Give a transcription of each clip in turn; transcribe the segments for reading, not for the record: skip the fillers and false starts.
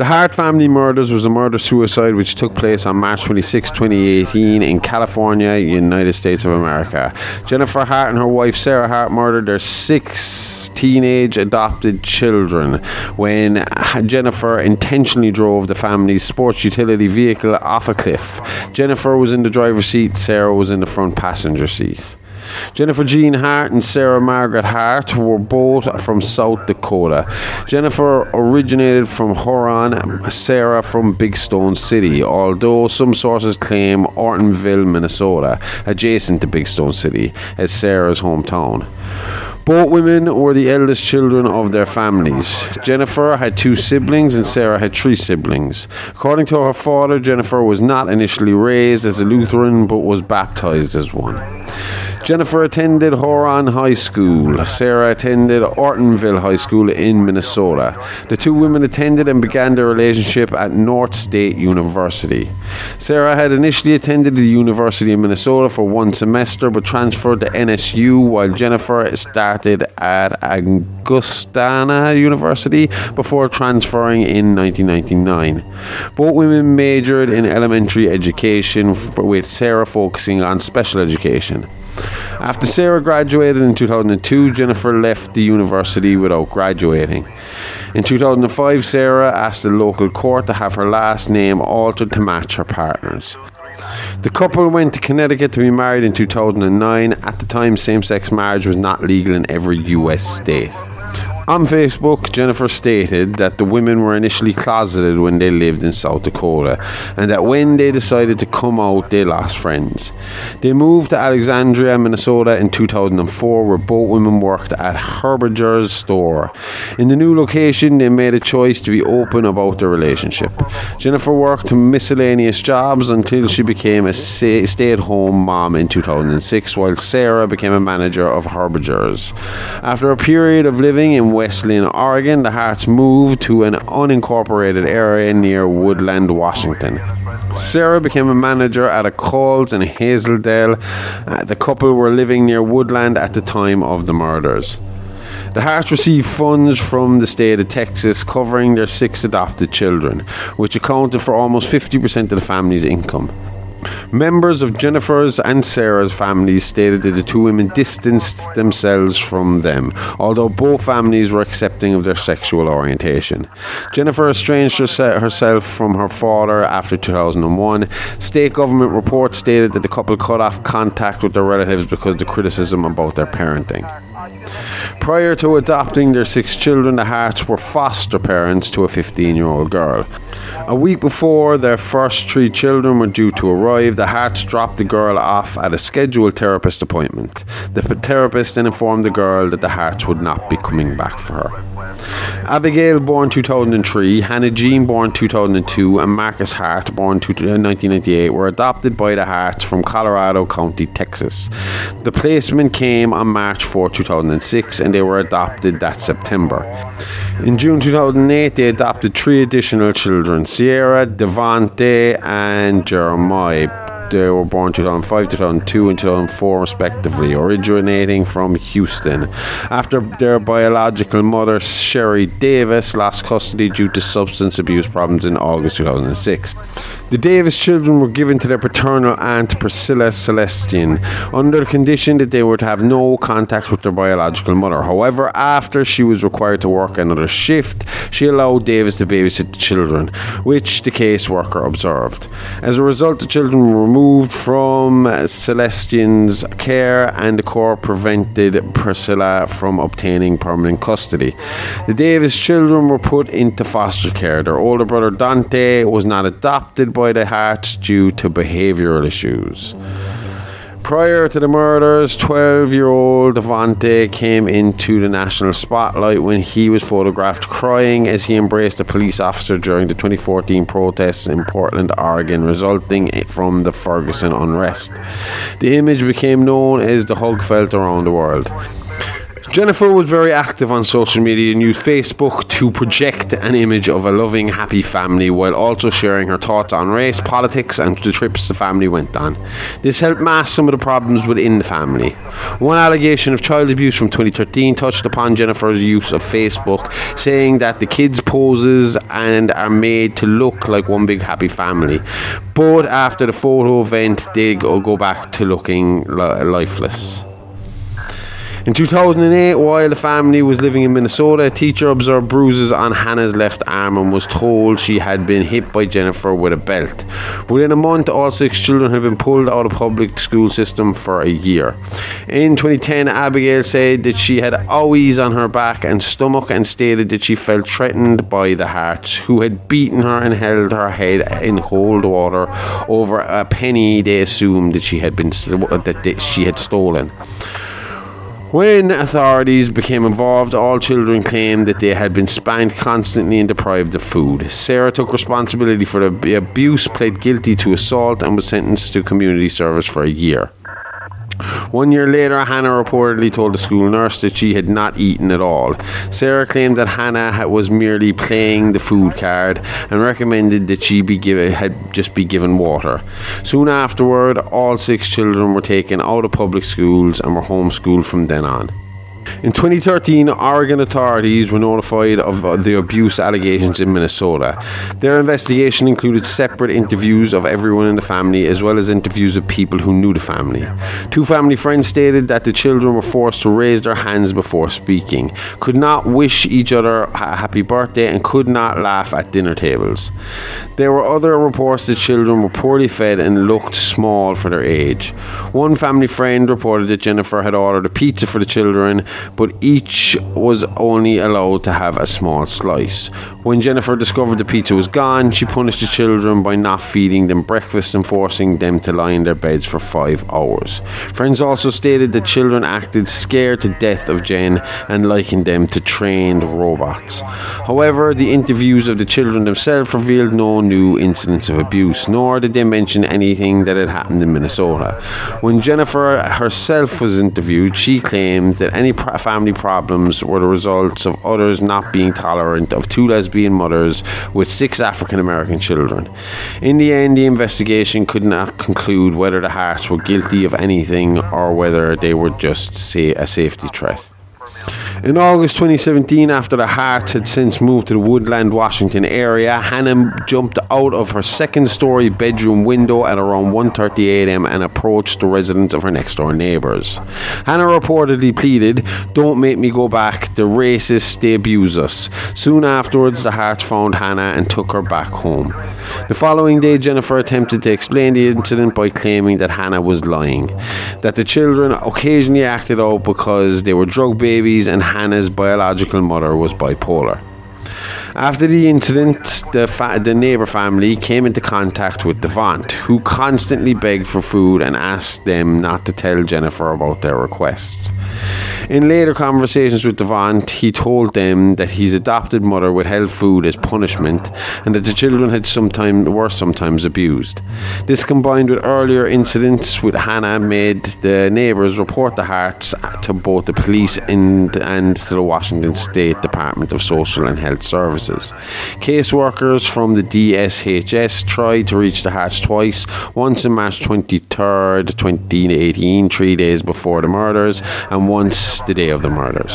The Hart family murders was a murder-suicide which took place on March 26, 2018 in California, United States of America. Jennifer Hart and her wife Sarah Hart murdered their 6 teenage adopted children when Jennifer intentionally drove the family's sports utility vehicle off a cliff. Jennifer was in the driver's seat, Sarah was in the front passenger seat. Jennifer Jean Hart and Sarah Margaret Hart were both from South Dakota. Jennifer originated from Huron, Sarah from Big Stone City, although some sources claim Ortonville, Minnesota, adjacent to Big Stone City, as Sarah's hometown. Both women were the eldest children of their families. Jennifer had 2 siblings and Sarah had 3 siblings. According to her father, Jennifer was not initially raised as a Lutheran but was baptized as one. Jennifer attended Huron High School. Sarah attended Ortonville High School in Minnesota. The 2 women attended and began their relationship at North State University. Sarah had initially attended the University of Minnesota for 1 semester but transferred to NSU, while Jennifer started at Augustana University before transferring in 1999. Both women majored in elementary education, with Sarah focusing on special education. After Sarah graduated in 2002, Jennifer left the university without graduating. In 2005, Sarah asked the local court to have her last name altered to match her partner's. The couple went to Connecticut to be married in 2009. At the time, same-sex marriage was not legal in every US state. On Facebook, Jennifer stated that the women were initially closeted when they lived in South Dakota, and that when they decided to come out, they lost friends. They moved to Alexandria, Minnesota in 2004, where both women worked at Herberger's store. In the new location, they made a choice to be open about their relationship. Jennifer worked miscellaneous jobs until she became a stay-at-home mom in 2006, while Sarah became a manager of Herberger's. After a period of living in Wesleyan, Oregon, the Harts moved to an unincorporated area near Woodland, Washington. Sarah became a manager at a Kohl's in Hazeldale. The couple were living near Woodland at the time of the murders. The Harts received funds from the state of Texas covering their 6 adopted children, which accounted for almost 50% of the family's income. Members of Jennifer's and Sarah's families stated that the 2 women distanced themselves from them, although both families were accepting of their sexual orientation. Jennifer estranged herself from her father after 2001. State government reports stated that the couple cut off contact with their relatives because of the criticism about their parenting. Prior to adopting their 6 children, the Harts were foster parents to a 15-year-old girl. A week before their first 3 children were due to arrive, the Harts dropped the girl off at a scheduled therapist appointment. The therapist then informed the girl that the Harts would not be coming back for her. Abigail, born 2003, Hannah Jean, born 2002, and Marcus Hart, born 1998, were adopted by the Harts from Colorado County, Texas. The placement came on March 4, 2006, and they were adopted that September. In June 2008, they adopted 3 additional children, Sierra, Devontae, and Jeremiah. They were born 2005, 2002, and 2004 respectively, originating from Houston. After their biological mother, Sherry Davis, lost custody due to substance abuse problems in August 2006. The Davis children were given to their paternal aunt, Priscilla Celestian, under the condition that they would have no contact with their biological mother. However, after she was required to work another shift, she allowed Davis to babysit the children, which the caseworker observed. As a result, the children were removed from Celestian's care, and the court prevented Priscilla from obtaining permanent custody. The Davis children were put into foster care. Their older brother Dante was not adopted by the Harts due to behavioural issues. Prior to the murders, 12-year-old Devontae came into the national spotlight when he was photographed crying as he embraced a police officer during the 2014 protests in Portland, Oregon, resulting from the Ferguson unrest. The image became known as the hug felt around the world. Jennifer was very active on social media and used Facebook to project an image of a loving, happy family while also sharing her thoughts on race, politics and the trips the family went on. This helped mask some of the problems within the family. One allegation of child abuse from 2013 touched upon Jennifer's use of Facebook, saying that the kids poses and are made to look like one big happy family. But after the photo event, they go back to looking lifeless. In 2008, while the family was living in Minnesota, a teacher observed bruises on Hannah's left arm and was told she had been hit by Jennifer with a belt. Within a month, all 6 children had been pulled out of the public school system for a year. In 2010, Abigail said that she had owies on her back and stomach and stated that she felt threatened by the Harts, who had beaten her and held her head in cold water over a penny they assumed that she had stolen. When authorities became involved, all children claimed that they had been spanked constantly and deprived of food. Sarah took responsibility for the abuse, pled guilty to assault, and was sentenced to community service for a year. 1 year later, Hannah reportedly told the school nurse that she had not eaten at all. Sarah claimed that Hannah was merely playing the food card and recommended that she be given water. Soon afterward, all 6 children were taken out of public schools and were homeschooled from then on. In 2013, Oregon authorities were notified of the abuse allegations in Minnesota. Their investigation included separate interviews of everyone in the family, as well as interviews of people who knew the family. 2 family friends stated that the children were forced to raise their hands before speaking, could not wish each other a happy birthday, and could not laugh at dinner tables. There were other reports that children were poorly fed and looked small for their age. One family friend reported that Jennifer had ordered a pizza for the children, but each was only allowed to have a small slice. When Jennifer discovered the pizza was gone, she punished the children by not feeding them breakfast and forcing them to lie in their beds for 5 hours. Friends also stated that children acted scared to death of Jen and likened them to trained robots. However, the interviews of the children themselves revealed no new incidents of abuse, nor did they mention anything that had happened in Minnesota. When Jennifer herself was interviewed, she claimed that any family problems were the results of others not being tolerant of 2 lesbian mothers with 6 African American children. In the end, the investigation could not conclude whether the Harts were guilty of anything or whether they were just a safety threat. In August 2017, after the Harts had since moved to the Woodland, Washington area, Hannah jumped out of her second-story bedroom window at around 1:30 a.m. and approached the residence of her next-door neighbours. Hannah reportedly pleaded, "Don't make me go back, the racists, they abuse us." Soon afterwards, the Harts found Hannah and took her back home. The following day, Jennifer attempted to explain the incident by claiming that Hannah was lying, that the children occasionally acted out because they were drug babies and Hannah's biological mother was bipolar. After the incident, the neighbour family came into contact with Devant, who constantly begged for food and asked them not to tell Jennifer about their requests. In later conversations with Devant, he told them that his adopted mother withheld food as punishment and that the children were sometimes abused. This, combined with earlier incidents with Hannah, made the neighbours report the Harts to both the police and to the Washington State Department of Social and Health Services. Caseworkers from the DSHS tried to reach the Harts twice, once on March 23rd, 2018, 3 days before the murders, and once the day of the murders.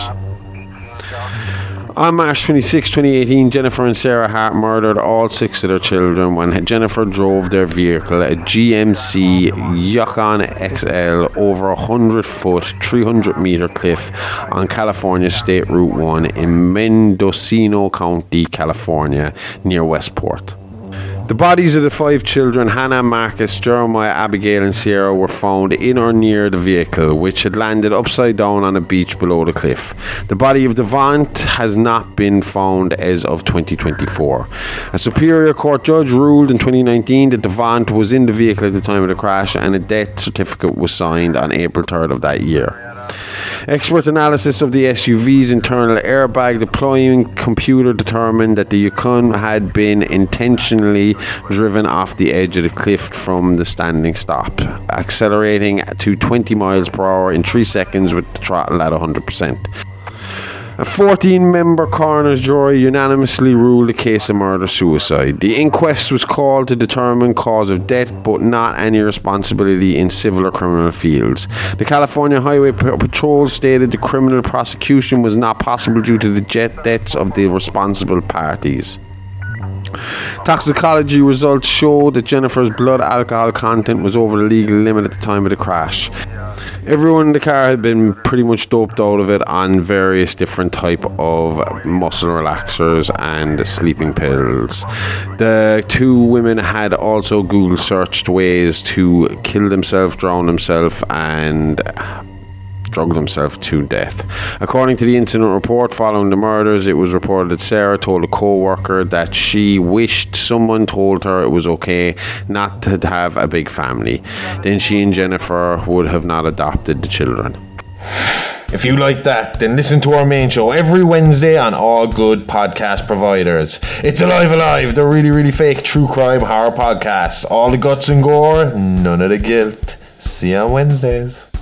On March 26, 2018, Jennifer and Sarah Hart murdered all 6 of their children when Jennifer drove their vehicle, a GMC Yukon XL, over a 100-foot, 300-meter cliff on California State Route 1 in Mendocino County, California, near Westport. The bodies of the 5 children, Hannah, Marcus, Jeremiah, Abigail and Sierra, were found in or near the vehicle, which had landed upside down on a beach below the cliff. The body of Devant has not been found as of 2024. A Superior Court judge ruled in 2019 that Devant was in the vehicle at the time of the crash, and a death certificate was signed on April 3rd of that year. Expert analysis of the SUV's internal airbag deploying computer determined that the Yukon had been intentionally driven off the edge of the cliff from the standing stop, accelerating to 20 miles per hour in 3 seconds with the throttle at 100%. A 14-member coroner's jury unanimously ruled the case a murder-suicide. The inquest was called to determine cause of death, but not any responsibility in civil or criminal fields. The California Highway Patrol stated the criminal prosecution was not possible due to the deaths of the responsible parties. Toxicology results showed that Jennifer's blood alcohol content was over the legal limit at the time of the crash. Everyone in the car had been pretty much doped out of it on various different type of muscle relaxers and sleeping pills. The two women had also Google searched ways to kill themselves, drown themselves, and drug themselves to death. According to the incident report following the murders, it was reported that Sarah told a co-worker that she wished someone told her it was okay not to have a big family. Then she and Jennifer would have not adopted the children. If you like that, then listen to our main show every Wednesday on all good podcast providers. It's Alive, the really, really fake true crime horror podcast. All the guts and gore, none of the guilt. See you on Wednesdays.